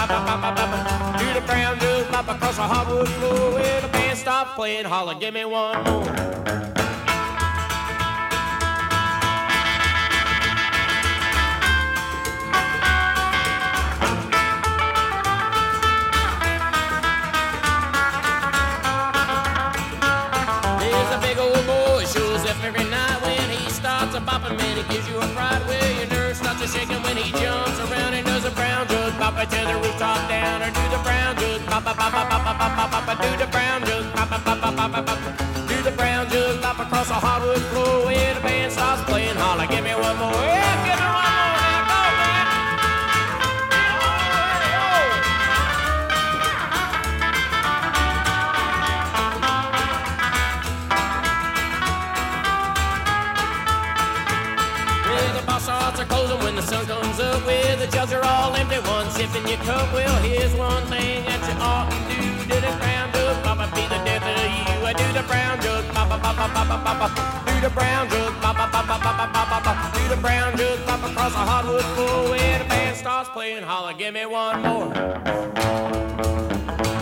Do the brown jug bop across the hardwood floor. Where the band stops playing, holler, give me one more. Every night when he starts a bopping, man, it gives you a fright where your nerves start to shaking when he jumps around and does a brown jug bop it to the rooftop down, or do the brown jug bop bop bop bop bop bop bop bop, do the brown jug bop bop bop bop bop bop, do the brown jug bop across the hardwood floor where the band starts playing. Holler, give me one more, yeah, give me one more, now go, man. Starts are closing when the sun comes up, where the jugs are all empty, one sipping your cup. Well, here's one thing that you ought to do. Do the brown jug, papa, be the death of you. I do the brown jug, papa, papa, papa, papa. Do the brown jug, papa, papa, papa, papa, papa. Do the brown jug, papa, across the hardwood floor where the band starts playing. Holler, give me one more.